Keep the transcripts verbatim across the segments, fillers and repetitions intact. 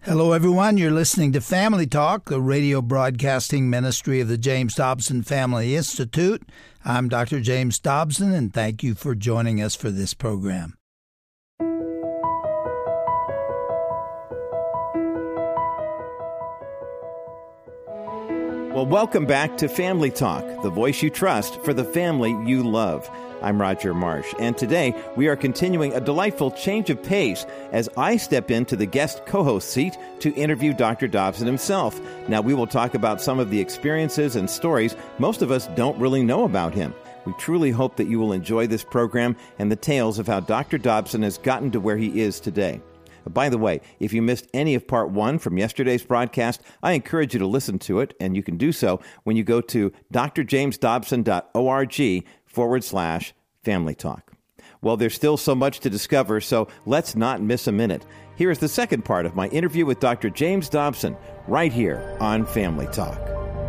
Hello, everyone. You're listening to Family Talk, the radio broadcasting ministry of the James Dobson Family Institute. I'm Doctor James Dobson, and thank you for joining us for this program. Well, welcome back to Family Talk, the voice you trust for the family you love. I'm Roger Marsh, and today we are continuing a delightful change of pace as I step into the guest co-host seat to interview Doctor Dobson himself. Now, we will talk about some of the experiences and stories most of us don't really know about him. We truly hope that you will enjoy this program and the tales of how Doctor Dobson has gotten to where he is today. By the way, if you missed any of part one from yesterday's broadcast, I encourage you to listen to it, and you can do so when you go to drjamesdobson.org forward slash family talk. Well, there's still so much to discover, so let's not miss a minute. Here is the second part of my interview with Doctor James Dobson, right here on Family Talk.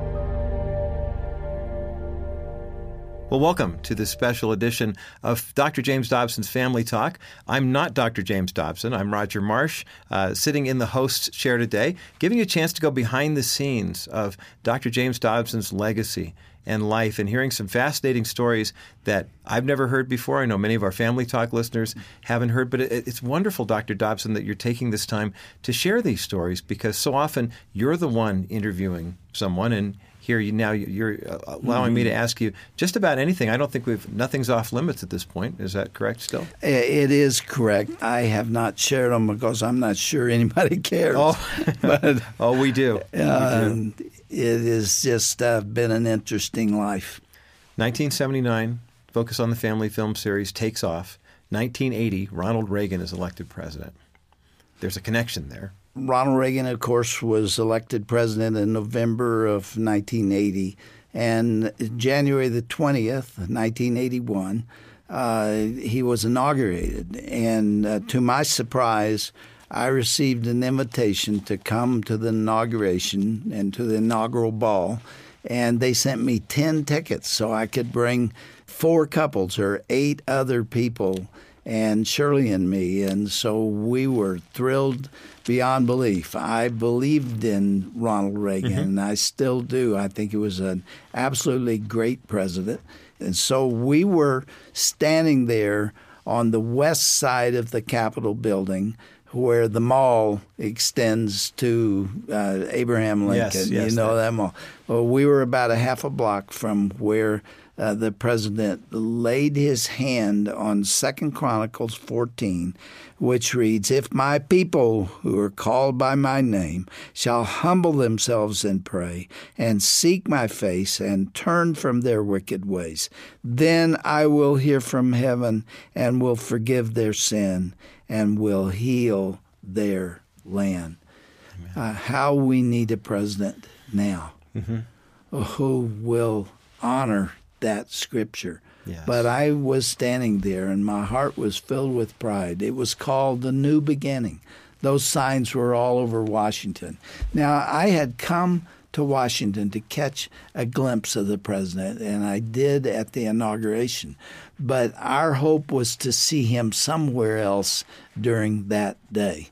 Well, welcome to this special edition of Doctor James Dobson's Family Talk. I'm not Doctor James Dobson. I'm Roger Marsh, uh, sitting in the host's chair today, giving you a chance to go behind the scenes of Doctor James Dobson's legacy and life and hearing some fascinating stories that I've never heard before. I know many of our Family Talk listeners haven't heard, but it, it's wonderful, Doctor Dobson, that you're taking this time to share these stories, because so often you're the one interviewing someone, and here you now you're allowing mm-hmm. me to ask you just about anything. I don't think we've nothing's off limits at this point. Is that correct still? It is correct. I have not shared them because I'm not sure anybody cares. Oh, but, oh we do. Uh, we do. It has just uh, been an interesting life. nineteen seventy-nine, Focus on the Family film series takes off. nineteen eighty, Ronald Reagan is elected president. There's a connection there. Ronald Reagan, of course, was elected president in November of nineteen eighty, and January the twentieth, nineteen eighty-one, uh, he was inaugurated. And uh, to my surprise, I received an invitation to come to the inauguration and to the inaugural ball, and they sent me ten tickets so I could bring four couples or eight other people and Shirley and me, and so we were thrilled beyond belief. I believed in Ronald Reagan, mm-hmm. and I still do. I think he was an absolutely great president. And so we were standing there on the west side of the Capitol building where the mall extends to uh, Abraham Lincoln. Yes, yes, you know that. that mall. Well, we were about a half a block from where Uh, the president laid his hand on Second Chronicles fourteen, which reads, "If my people who are called by my name shall humble themselves and pray and seek my face and turn from their wicked ways, then I will hear from heaven and will forgive their sin and will heal their land." Uh, how we need a president now mm-hmm. who will honor that scripture. Yes. But I was standing there and my heart was filled with pride. It was called the New Beginning. Those signs were all over Washington. Now, I had come to Washington to catch a glimpse of the president, and I did at the inauguration. But our hope was to see him somewhere else during that day.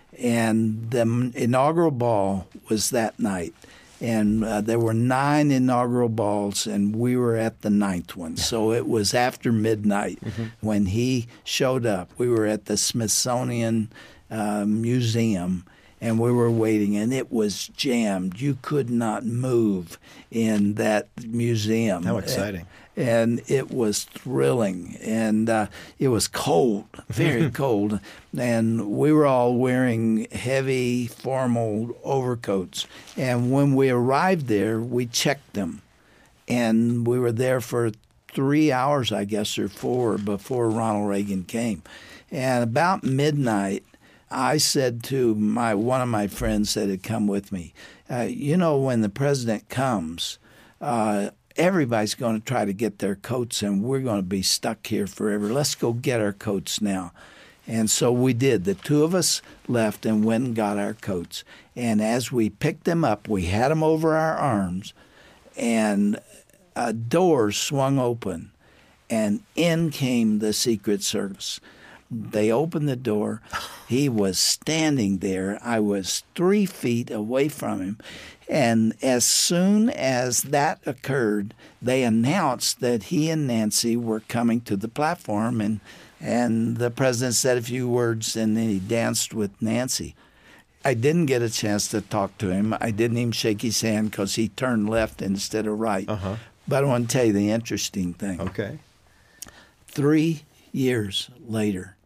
And the inaugural ball was that night. And uh, there were nine inaugural balls, and we were at the ninth one. So it was after midnight mm-hmm. when he showed up. We were at the Smithsonian uh, Museum, and we were waiting, and it was jammed. You could not move in that museum. How exciting. And it was thrilling, and uh, it was cold, very cold, and we were all wearing heavy, formal overcoats. And when we arrived there, we checked them, and we were there for three hours, I guess, or four before Ronald Reagan came. And about midnight, I said to my one of my friends that had come with me, uh, you know, when the president comes, uh, everybody's going to try to get their coats, and we're going to be stuck here forever. Let's go get our coats now. And so we did. The two of us left and went and got our coats. And as we picked them up, we had them over our arms, and a door swung open, and in came the Secret Service. They opened the door. He was standing there. I was three feet away from him. And as soon as that occurred, they announced that he and Nancy were coming to the platform, and and the president said a few words, and then he danced with Nancy. I didn't get a chance to talk to him. I didn't even shake his hand because he turned left instead of right. Uh-huh. But I want to tell you the interesting thing. Okay. Three years later,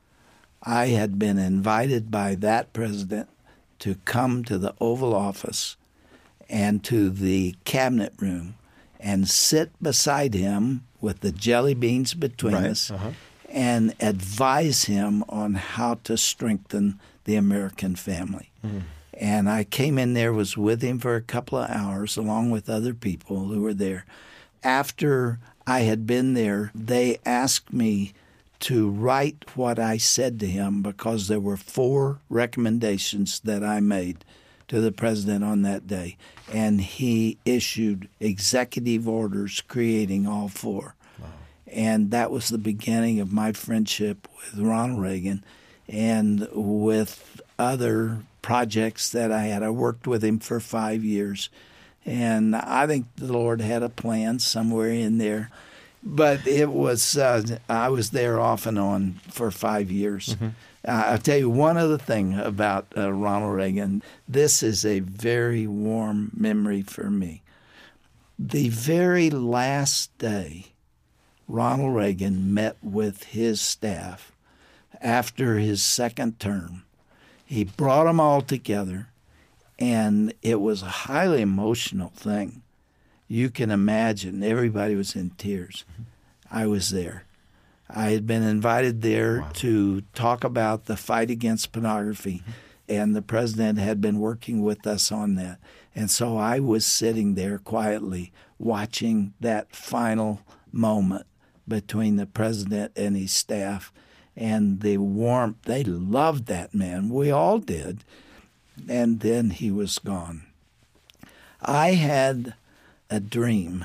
I had been invited by that president to come to the Oval Office and to the cabinet room and sit beside him with the jelly beans between Right. us Uh-huh. and advise him on how to strengthen the American family. Mm. And I came in there, was with him for a couple of hours, along with other people who were there. After I had been there, they asked me to write what I said to him because there were four recommendations that I made to the president on that day. And he issued executive orders creating all four. Wow. And that was the beginning of my friendship with Ronald Reagan and with other projects that I had. I worked with him for five years. And I think the Lord had a plan somewhere in there. But it was, uh, I was there off and on for five years. Mm-hmm. Uh, I'll tell you one other thing about uh, Ronald Reagan. This is a very warm memory for me. The very last day Ronald Reagan met with his staff after his second term, he brought them all together, and it was a highly emotional thing. You can imagine everybody was in tears. I was there. I had been invited there wow. to talk about the fight against pornography, mm-hmm. and the president had been working with us on that. And so I was sitting there quietly watching that final moment between the president and his staff, and the warmth. They loved that man. We all did. And then he was gone. I had a dream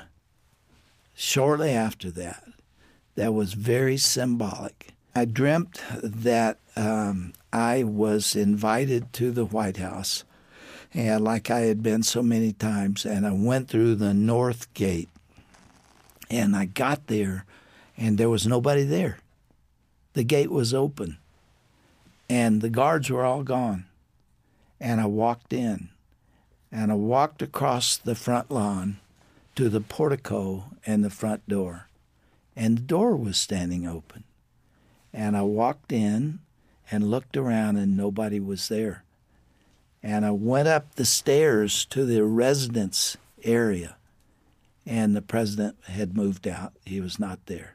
shortly after that that was very symbolic. I dreamt that um, I was invited to the White House, and like I had been so many times, and I went through the North Gate, and I got there, and there was nobody there. The gate was open, and the guards were all gone. And I walked in, and I walked across the front lawn to the portico and the front door, and the door was standing open. And I walked in and looked around, and nobody was there. And I went up the stairs to the residence area, and the president had moved out. He was not there.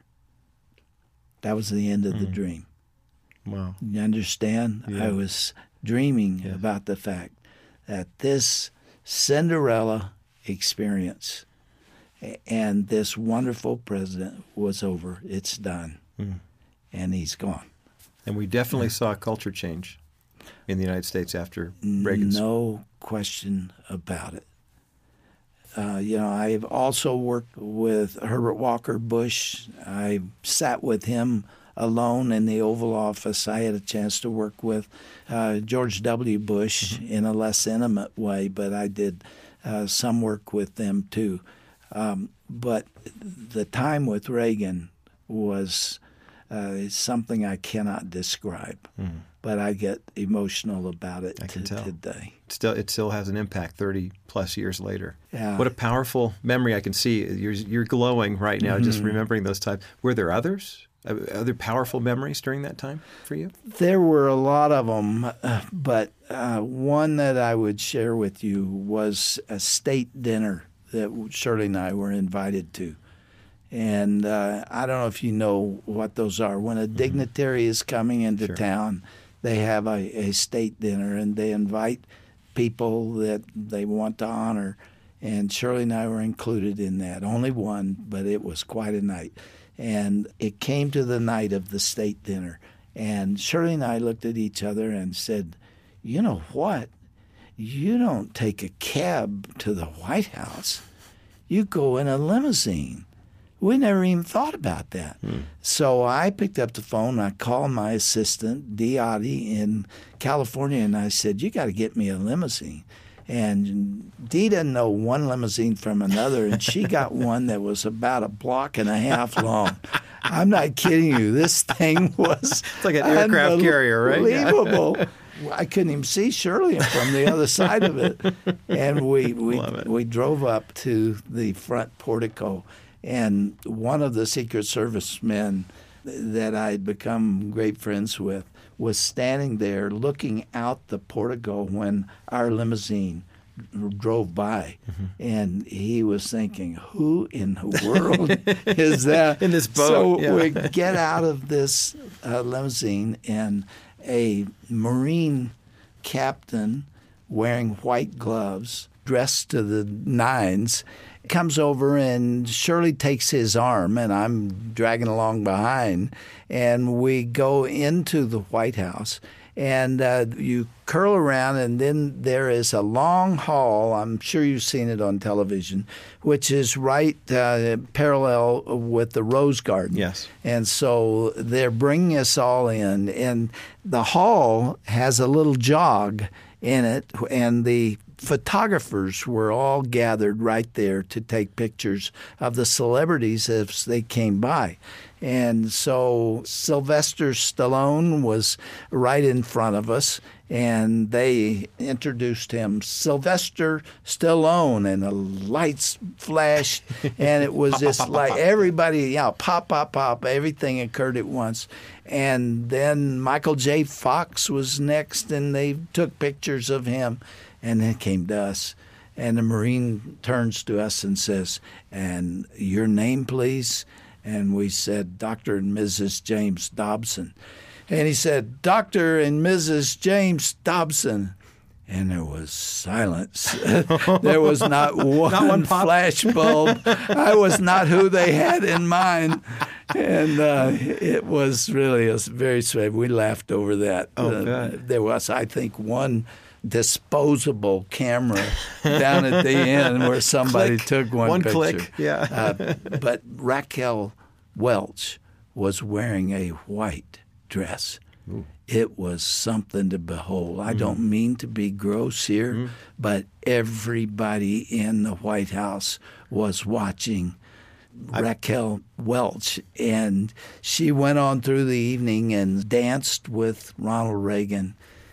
That was the end of mm. the dream. Wow. You understand? Yeah. I was dreaming yeah. about the fact that this Cinderella experience and this wonderful president was over. It's done. Mm. And he's gone. And we definitely yeah. saw a culture change in the United States after Reagan's. No question about it. Uh, you know, I've also worked with Herbert Walker Bush. I sat with him alone in the Oval Office. I had a chance to work with uh, George W. Bush mm-hmm. in a less intimate way, but I did uh, some work with them too. Um, but the time with Reagan was uh, something I cannot describe. Mm. But I get emotional about it I can t- tell. today. It still, it still has an impact thirty plus years later. Yeah. What a powerful memory I can see. You're, you're glowing right now mm-hmm. just remembering those times. Were there others? Other powerful memories during that time for you? There were a lot of them, uh, but uh, one that I would share with you was a state dinner that Shirley and I were invited to. And uh, I don't know if you know what those are. When a mm-hmm. dignitary is coming into sure. town, they have a, a state dinner, and they invite people that they want to honor. And Shirley and I were included in that. Only one, but it was quite a night. And it came to the night of the state dinner. And Shirley and I looked at each other and said, you know what? You don't take a cab to the White House. You go in a limousine. We never even thought about that. Hmm. So I picked up the phone. I called my assistant, Dee Oddie, in California, and I said, you got to get me a limousine. And Dee didn't know one limousine from another, and she got one that was about a block and a half long. I'm not kidding you. This thing was It's like an aircraft carrier, right? Unbelievable. I couldn't even see Shirley from the other side of it. And we we, we drove up to the front portico. And one of the Secret Service men that I'd become great friends with was standing there looking out the portico when our limousine drove by. Mm-hmm. And he was thinking, who in the world is that? In this boat. So yeah. we get out of this uh, limousine, and a Marine captain wearing white gloves, dressed to the nines, comes over, and Shirley takes his arm, and I'm dragging along behind, and we go into the White House, and uh, you curl around, and then there is a long hall. I'm sure you've seen it on television, which is right uh, parallel with the Rose Garden. Yes. And so they're bringing us all in, and the hall has a little jog in it, and the photographers were all gathered right there to take pictures of the celebrities as they came by. And so Sylvester Stallone was right in front of us, and they introduced him, Sylvester Stallone, and the lights flashed, and it was just like everybody, yeah, pop, pop, pop, everything occurred at once. And then Michael J. Fox was next, and they took pictures of him. And then it came to us, and the Marine turns to us and says, and your name, please? And we said, Doctor and Missus James Dobson. And he said, Doctor and Missus James Dobson. And there was silence. There was not one, not one flash bulb. I was not who they had in mind. And uh, it was really a very sweet. We laughed over that. Oh, uh, good. There was, I think, one disposable camera down at the end where somebody click. took one, one picture. click, yeah. uh, but Raquel Welch was wearing a white dress. Ooh. It was something to behold. I mm. don't mean to be gross here, mm. but everybody in the White House was watching I, Raquel Welch, and she went on through the evening and danced with Ronald Reagan.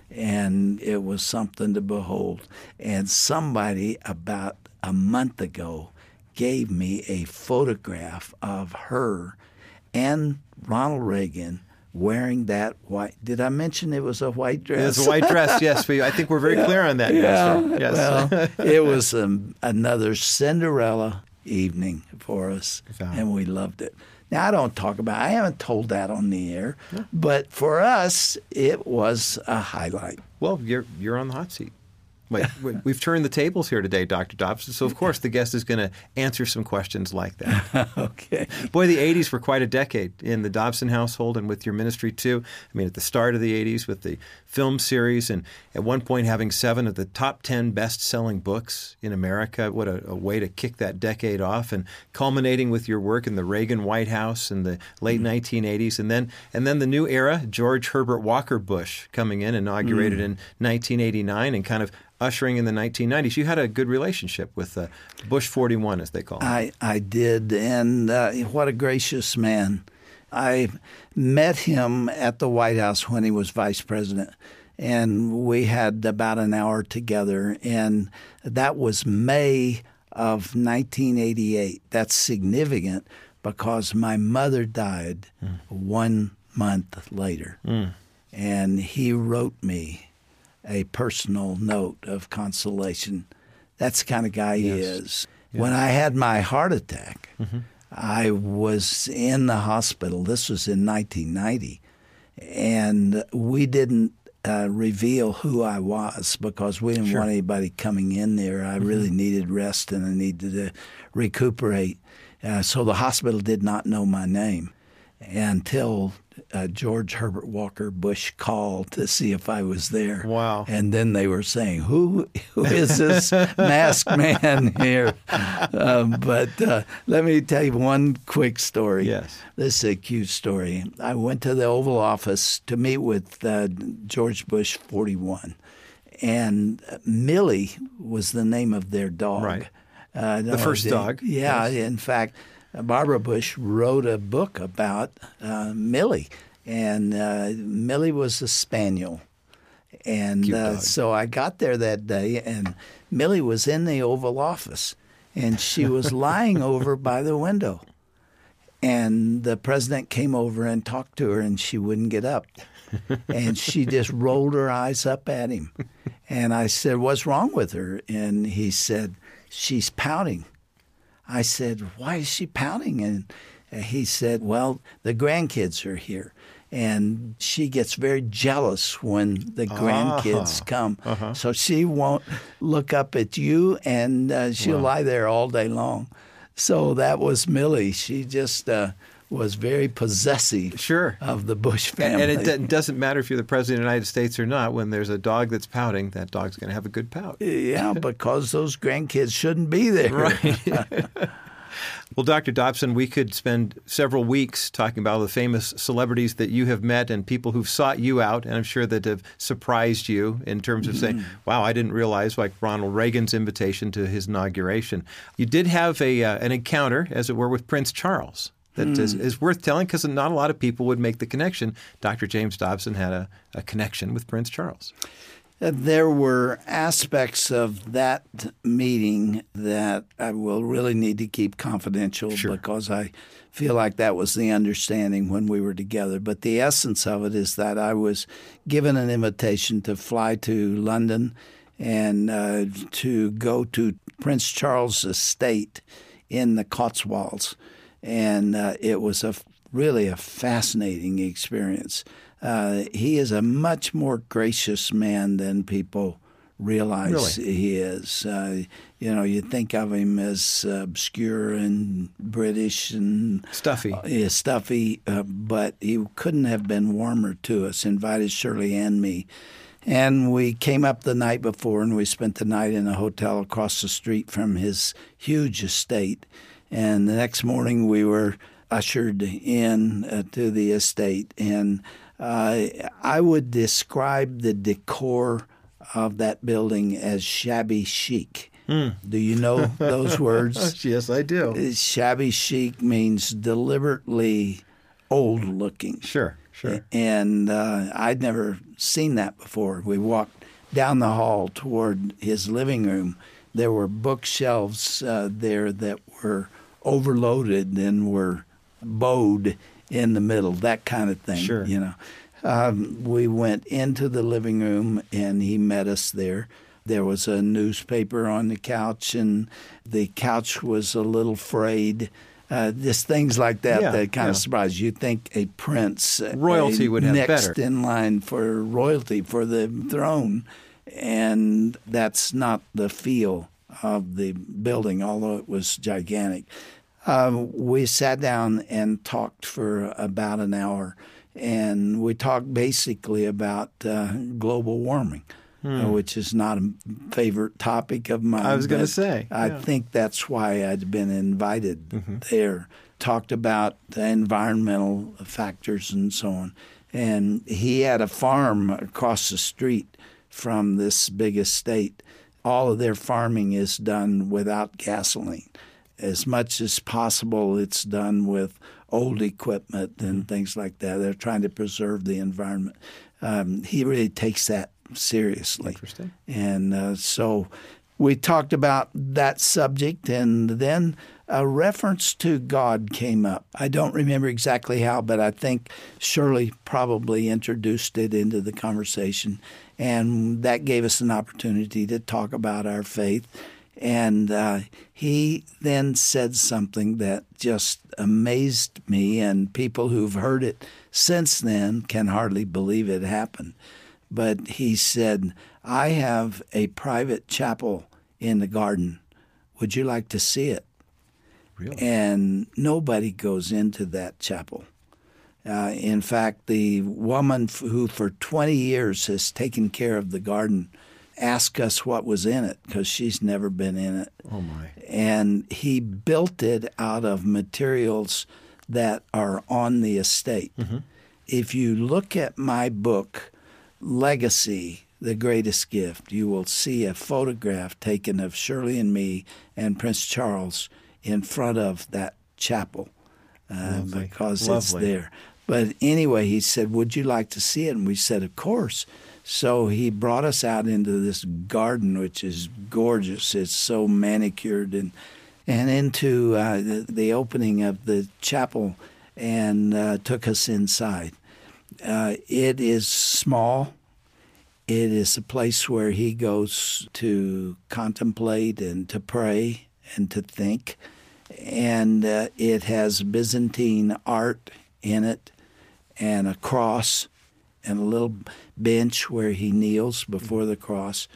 And it was something to behold. And somebody about a month ago gave me a photograph of her and Ronald Reagan wearing that white. Did I mention it was a white dress? It was a white dress, yes. I think we're very yeah, clear on that. Yeah, yes. Well, it was um, another Cinderella evening for us, wow. and we loved it. Now, I don't talk about I haven't told that on the air, yeah. but for us, it was a highlight. Well, you're you're on the hot seat. Wait, we've turned the tables here today, Doctor Dobson, so of course the guest is going to answer some questions like that. Okay. Boy, the eighties were quite a decade in the Dobson household and with your ministry too. I mean, at the start of the eighties with the film series and at one point having seven of the top ten best-selling books in America. What a, a way to kick that decade off, and culminating with your work in the Reagan White House in the late mm-hmm. nineteen eighties. And then and then the new era, George Herbert Walker Bush coming in, inaugurated mm. in nineteen eighty-nine and kind of ushering in the nineteen nineties. You had a good relationship with uh, Bush forty-one, as they call him. I, I did, and uh, what a gracious man. I met him at the White House when he was vice president, and we had about an hour together, and that was May of nineteen eighty-eight. That's significant because my mother died mm. one month later, mm. and he wrote me a personal note of consolation. That's the kind of guy he yes. is. Yeah. When I had my heart attack, mm-hmm. I was in the hospital. This was in nineteen ninety, and we didn't uh, reveal who I was because we didn't sure. want anybody coming in there. I mm-hmm. really needed rest and I needed to recuperate. Uh, so the hospital did not know my name until uh, George Herbert Walker Bush call to see if I was there. Wow. And then they were saying, who, who is this masked man here? Um, but uh, let me tell you one quick story. Yes. This is a cute story. I went to the Oval Office to meet with uh, George Bush forty-one. And Millie was the name of their dog. Right. Uh, the first they, dog. Yeah. Yes. In fact, Barbara Bush wrote a book about uh, Millie. And uh, Millie was a spaniel. And uh, so I got there that day, and Millie was in the Oval Office. And she was lying over by the window. And the president came over and talked to her, and she wouldn't get up. And she just rolled her eyes up at him. And I said, what's wrong with her? And he said, she's pouting. I said, why is she pouting? And he said, well, the grandkids are here. And she gets very jealous when the grandkids uh-huh. come. Uh-huh. So she won't look up at you, and uh, she'll wow. lie there all day long. So that was Millie. She just uh, was very possessive sure. of the Bush family. And it d- doesn't matter if you're the President of the United States or not. When there's a dog that's pouting, that dog's going to have a good pout. Yeah, because those grandkids shouldn't be there. Right. Well, Doctor Dobson, we could spend several weeks talking about all the famous celebrities that you have met and people who've sought you out, and I'm sure that have surprised you in terms of mm-hmm. saying, wow, I didn't realize, like Ronald Reagan's invitation to his inauguration. You did have a uh, an encounter, as it were, with Prince Charles that mm. is, is worth telling, because not a lot of people would make the connection. Doctor James Dobson had a, a connection with Prince Charles. There were aspects of that meeting that I will really need to keep confidential sure. because I feel like that was the understanding when we were together. But the essence of it is that I was given an invitation to fly to London and uh, to go to Prince Charles' estate in the Cotswolds. And uh, it was a really a fascinating experience. Uh, he is a much more gracious man than people realize really? he is. Uh, you know, you think of him as uh, obscure and British and stuffy. Uh, yeah, stuffy, uh, but he couldn't have been warmer to us. Invited Shirley and me. And we came up the night before, and we spent the night in a hotel across the street from his huge estate. And the next morning we were ushered in uh, to the estate. And uh, I would describe the decor of that building as shabby chic. Mm. Do you know those words? Yes, I do. Shabby chic means deliberately old-looking. Sure, sure. And uh, I'd never seen that before. We walked down the hall toward his living room. There were bookshelves uh, there that were overloaded and were bowed in the middle, that kind of thing. Sure. You know, um, we went into the living room, and he met us there. There was a newspaper on the couch, and the couch was a little frayed. Uh, just things like that yeah, that kind yeah. of surprise you. Think a prince, royalty a would have next better. in line for royalty for the throne, and that's not the feel of the building, although it was gigantic. Um, we sat down and talked for about an hour, and we talked basically about uh, global warming, hmm. uh, which is not a favorite topic of mine. I was going to say. I yeah. think that's why I'd been invited mm-hmm. there. Talked about the environmental factors and so on. And he had a farm across the street from this big estate. All of their farming is done without gasoline. As much as possible, it's done with old equipment and mm-hmm. things like that. They're trying to preserve the environment. Um, he really takes that seriously. Interesting. And uh, so we talked about that subject, and then a reference to God came up. I don't remember exactly how, but I think Shirley probably introduced it into the conversation, and that gave us an opportunity to talk about our faith. And uh, he then said something that just amazed me, and people who've heard it since then can hardly believe it happened. But he said, I have a private chapel in the garden. Would you like to see it? Really? And nobody goes into that chapel. Uh, in fact, the woman f- who for twenty years has taken care of the garden asked us what was in it because she's never been in it. Oh, my. And he built it out of materials that are on the estate. Mm-hmm. If you look at my book, Legacy, The Greatest Gift, you will see a photograph taken of Shirley and me and Prince Charles in front of that chapel uh, because Lovely. It's there. But anyway, he said, would you like to see it? And we said, of course. So he brought us out into this garden, which is gorgeous. It's so manicured, and and into uh, the, the opening of the chapel, and uh, took us inside. Uh, it is small. It is a place where he goes to contemplate and to pray and to think. And uh, it has Byzantine art in it, and a cross, and a little bench where he kneels before the cross.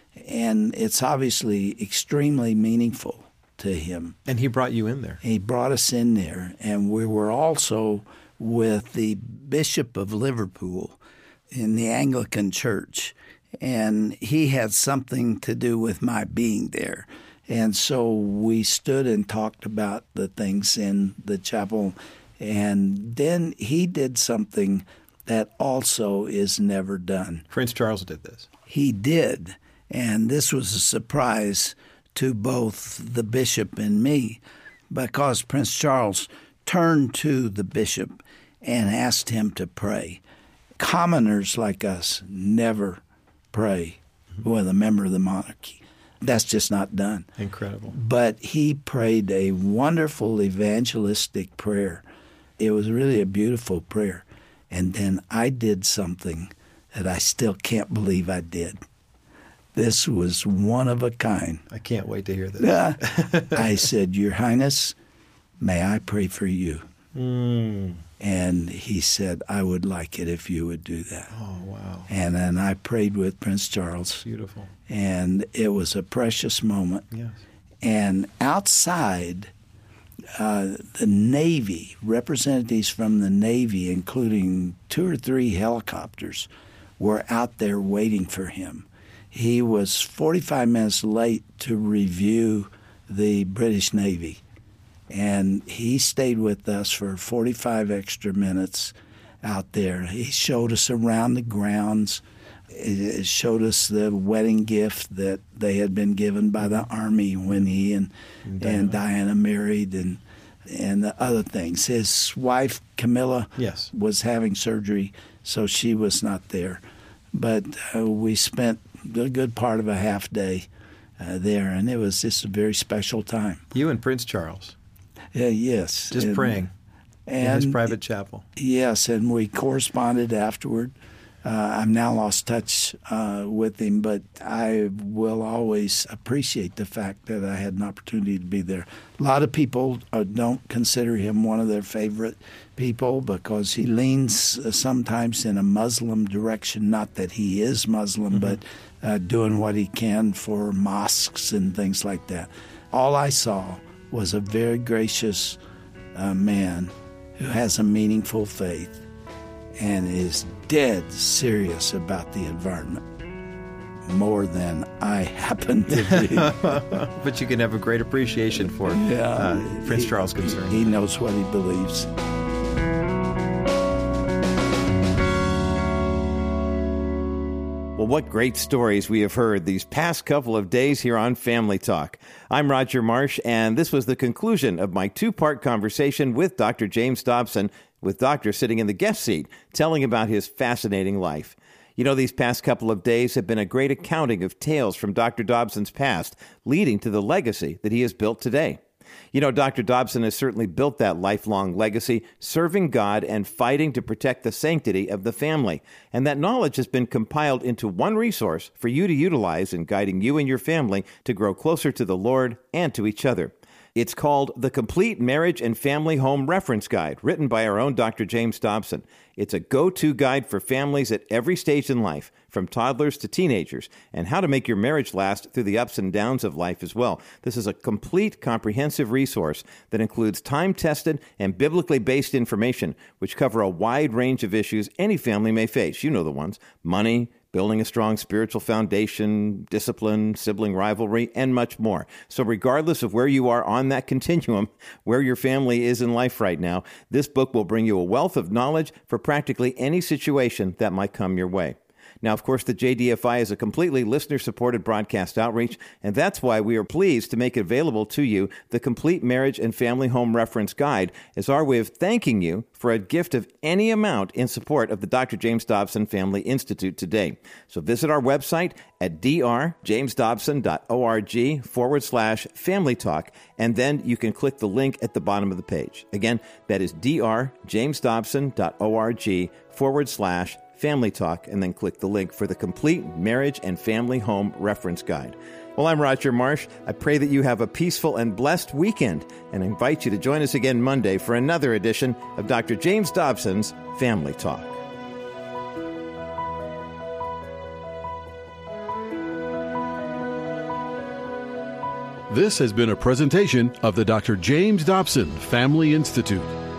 And it's obviously extremely meaningful to him. And he brought you in there. He brought us in there. And we were also with the Bishop of Liverpool in the Anglican Church. And he had something to do with my being there. And so we stood and talked about the things in the chapel. And then he did something that also is never done. Prince Charles did this. He did. And this was a surprise to both the bishop and me, because Prince Charles turned to the bishop and asked him to pray. Commoners like us never pray mm-hmm. with a member of the monarchy. That's just not done. Incredible. But he prayed a wonderful evangelistic prayer. It was really a beautiful prayer. And then I did something that I still can't believe I did. This was one of a kind. I can't wait to hear this. Uh, I said, Your Highness, may I pray for you? Mm. And he said, I would like it if you would do that. Oh, wow. And then I prayed with Prince Charles. Beautiful. And it was a precious moment. Yes. And outside, uh, the Navy, representatives from the Navy, including two or three helicopters, were out there waiting for him. He was forty-five minutes late to review the British Navy. And he stayed with us for forty-five extra minutes out there. He showed us around the grounds. It showed us the wedding gift that they had been given by the Army when he and and Diana, and Diana married, and and the other things. His wife, Camilla, yes. was having surgery, so she was not there. But uh, we spent a good part of a half day uh, there, and it was just a very special time. You and Prince Charles. Uh, yes. Just and, praying and, in his private chapel. Yes, and we corresponded afterward. Uh, I've now lost touch uh, with him, but I will always appreciate the fact that I had an opportunity to be there. A lot of people uh, don't consider him one of their favorite people because he leans uh, sometimes in a Muslim direction. Not that he is Muslim, mm-hmm. but uh, doing what he can for mosques and things like that. All I saw was a very gracious uh, man who has a meaningful faith and is dead serious about the environment, more than I happen to be. But you can have a great appreciation for yeah, uh, Prince he, Charles' concern. He knows what he believes. Well, what great stories we have heard these past couple of days here on Family Talk. I'm Roger Marsh, and this was the conclusion of my two-part conversation with Doctor James Dobson, with Doctor sitting in the guest seat, telling about his fascinating life. You know, these past couple of days have been a great accounting of tales from Doctor Dobson's past, leading to the legacy that he has built today. You know, Doctor Dobson has certainly built that lifelong legacy, serving God and fighting to protect the sanctity of the family. And that knowledge has been compiled into one resource for you to utilize in guiding you and your family to grow closer to the Lord and to each other. It's called The Complete Marriage and Family Home Reference Guide, written by our own Doctor James Dobson. It's a go-to guide for families at every stage in life, from toddlers to teenagers, and how to make your marriage last through the ups and downs of life as well. This is a complete, comprehensive resource that includes time-tested and biblically based information, which cover a wide range of issues any family may face. You know the ones: money, building a strong spiritual foundation, discipline, sibling rivalry, and much more. So regardless of where you are on that continuum, where your family is in life right now, this book will bring you a wealth of knowledge for practically any situation that might come your way. Now, of course, the J D F I is a completely listener-supported broadcast outreach, and that's why we are pleased to make available to you the Complete Marriage and Family Home Reference Guide as our way of thanking you for a gift of any amount in support of the Doctor James Dobson Family Institute today. So visit our website at drjamesdobson.org forward slash family talk, and then you can click the link at the bottom of the page. Again, that is drjamesdobson.org forward slash Family Talk, and then click the link for the Complete Marriage and Family Home Reference Guide. Well, I'm Roger Marsh. I pray that you have a peaceful and blessed weekend, and invite you to join us again Monday for another edition of Doctor James Dobson's Family Talk. This has been a presentation of the Doctor James Dobson Family Institute.